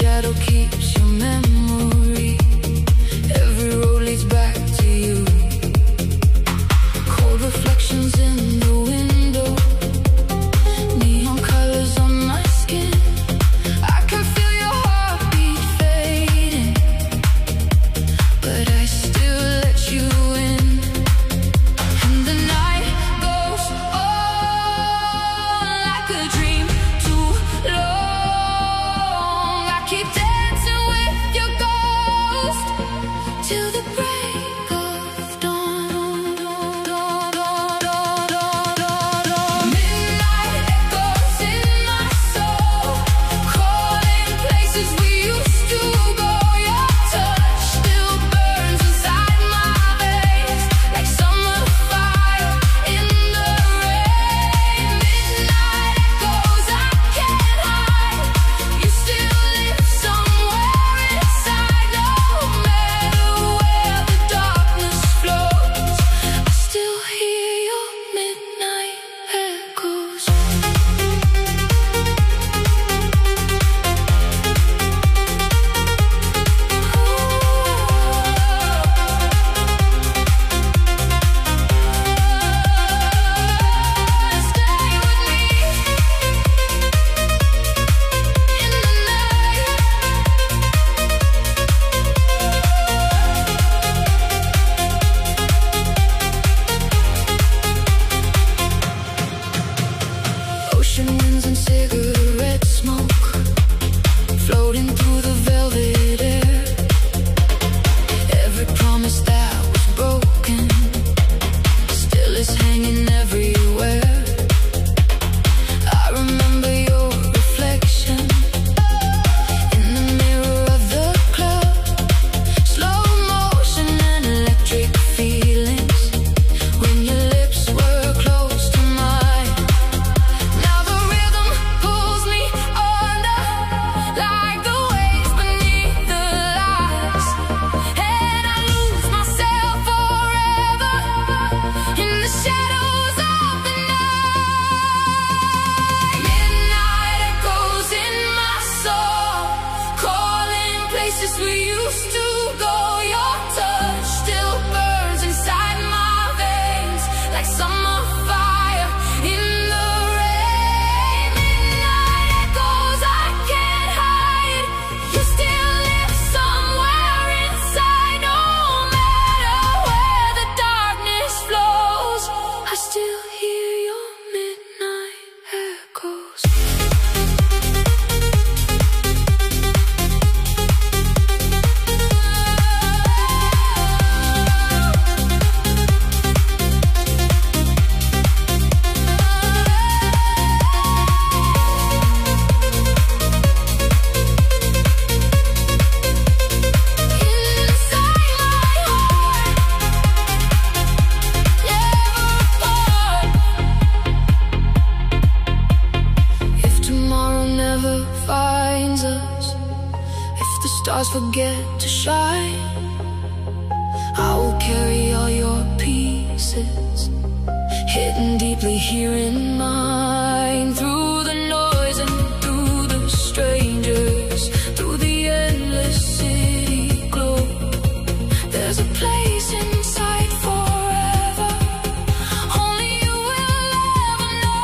shadow keeps your memory. Every road leads back to you. Cold reflections in the window, neon colors on my skin. I can feel your heartbeat fading, but I still let you in. And the night goes on like a dream too long. I keep dancing with your ghost till the break of dawn. Midnight echoes in my soul, calling places we used to go. Your touch still burns inside my veins like summer fire in the rain. Midnight echoes I can't hide. You still live somewhere inside. No matter where the darkness flows, I still hear your midnight echoes. Stay with me in the night. Ocean winds and cigarette smoke floating through the velvet air. Every promise that was broken still is hanging everywhere. I remember your reflection in the mirror of the club. Slow motion and electric feelings when your lips were close to mine. Now the rhythm pulls me under like the waves beneath the lights, and I lose myself forever in the shadows of the night. Midnight echoes in my soul, calling places we used to go. Your touch still burns inside my veins like summer fire in the rain. Midnight echoes I can't hide. You still live somewhere inside. No matter where the darkness flows, I still hear your midnight echoes. Inside my heart, never apart. If tomorrow never finds us, if the stars forget to shine, I will carry all your pieces, hidden deeply here in mine. Through the noise and through the strangers, through the endless city glow, there's a place inside forever only you will ever know.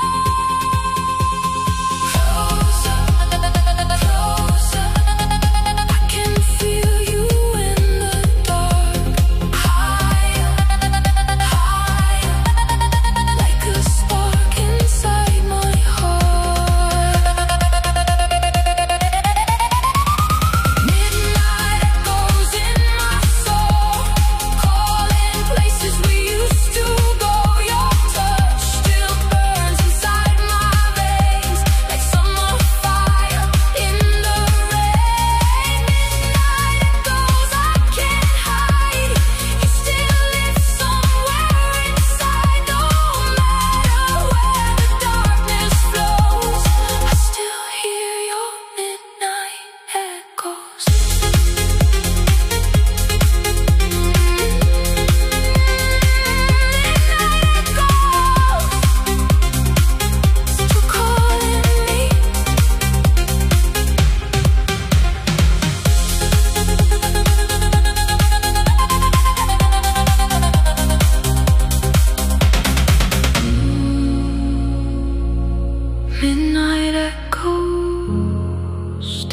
Closer, closer, I can feel you in the dark. Higher, higher, like a spark inside my heart.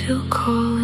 still calling.